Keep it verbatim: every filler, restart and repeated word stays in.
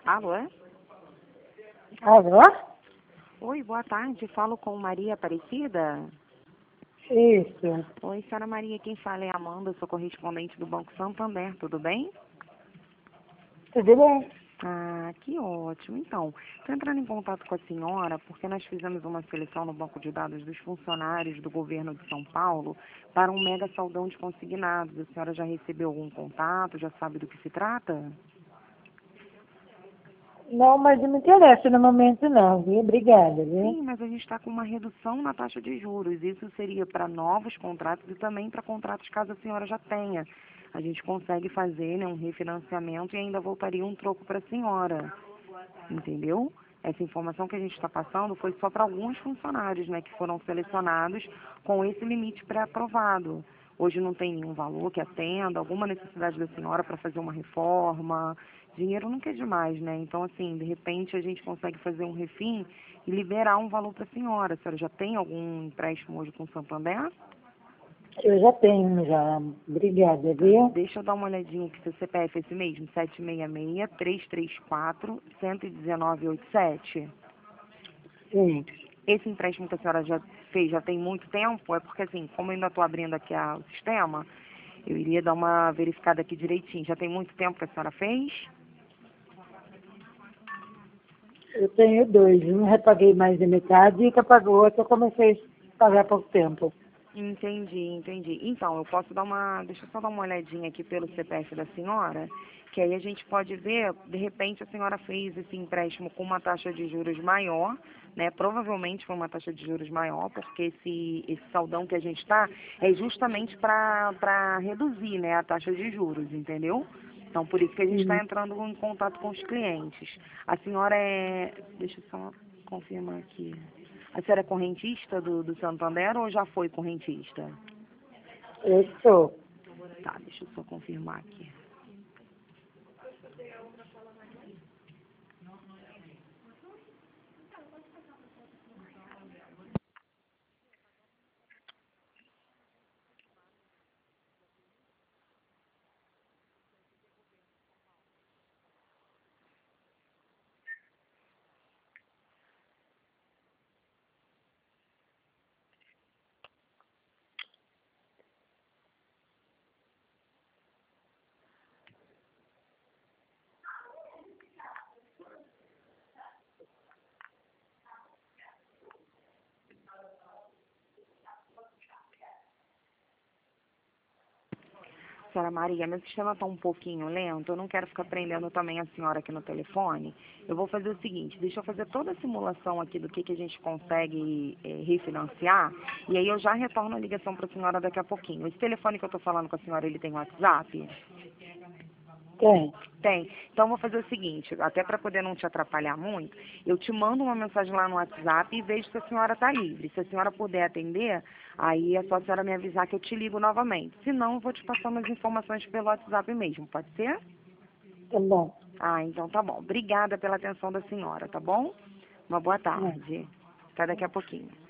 Alô? é? Alô? Oi, boa tarde. Falo com Maria Aparecida. Isso. Oi, senhora Maria. Quem fala é Amanda, sou correspondente do Banco Santander. Tudo bem? Tudo bem? Ah, que ótimo. Então, estou entrando em contato com a senhora porque nós fizemos uma seleção no banco de dados dos funcionários do governo de São Paulo para um mega saldão de consignados. A senhora já recebeu algum contato? Já sabe do que se trata? Não, mas não me interessa no momento não, viu? Obrigada, viu? Sim, mas a gente está com uma redução na taxa de juros. Isso seria para novos contratos e também para contratos caso a senhora já tenha. A gente consegue fazer, né, um refinanciamento e ainda voltaria um troco para a senhora. Entendeu? Essa informação que a gente está passando foi só para alguns funcionários, né, que foram selecionados com esse limite pré-aprovado. Hoje não tem nenhum valor que atenda, alguma necessidade da senhora para fazer uma reforma. Dinheiro nunca é demais, né? Então, assim, de repente a gente consegue fazer um refim e liberar um valor para a senhora. A senhora já tem algum empréstimo hoje com o Santander? Eu já tenho, já. Obrigada, Tá. viu? Deixa eu dar uma olhadinha aqui, seu C P F é esse mesmo, sete seis seis, três três quatro, um um nove oito sete. Sim. Esse empréstimo que a senhora já fez já tem muito tempo? É porque, assim, como eu ainda estou abrindo aqui a, o sistema, eu iria dar uma verificada aqui direitinho. Já tem muito tempo que a senhora fez? Eu tenho dois. Um repaguei mais da metade e que pagou o outro eu comecei a pagar há pouco tempo. Entendi, entendi. Então, eu posso dar uma... Deixa eu só dar uma olhadinha aqui pelo C P F da senhora, que aí a gente pode ver, de repente a senhora fez esse empréstimo com uma taxa de juros maior, né? Provavelmente foi uma taxa de juros maior, porque esse, esse saldão que a gente está é justamente para reduzir, né, a taxa de juros, entendeu? Então, por isso que a gente está Sim. entrando em contato com os clientes. A senhora é... Deixa eu só confirmar aqui. A senhora é correntista do, do Santander ou já foi correntista? Eu sou. Tá, deixa eu só confirmar aqui. Senhora Maria, meu sistema está um pouquinho lento, eu não quero ficar prendendo também a senhora aqui no telefone. Eu vou fazer o seguinte, deixa eu fazer toda a simulação aqui do que, que a gente consegue é, refinanciar, e aí eu já retorno a ligação para a senhora daqui a pouquinho. Esse telefone que eu estou falando com a senhora, ele tem WhatsApp? Tem. Tem. Então, eu vou fazer o seguinte, até para poder não te atrapalhar muito, eu te mando uma mensagem lá no WhatsApp e vejo se a senhora está livre. Se a senhora puder atender, aí é só a senhora me avisar que eu te ligo novamente. Se não, eu vou te passando as informações pelo WhatsApp mesmo, pode ser? Tá bom. Ah, então tá bom. Obrigada pela atenção da senhora, tá bom? Uma boa É. tarde. Até daqui a pouquinho.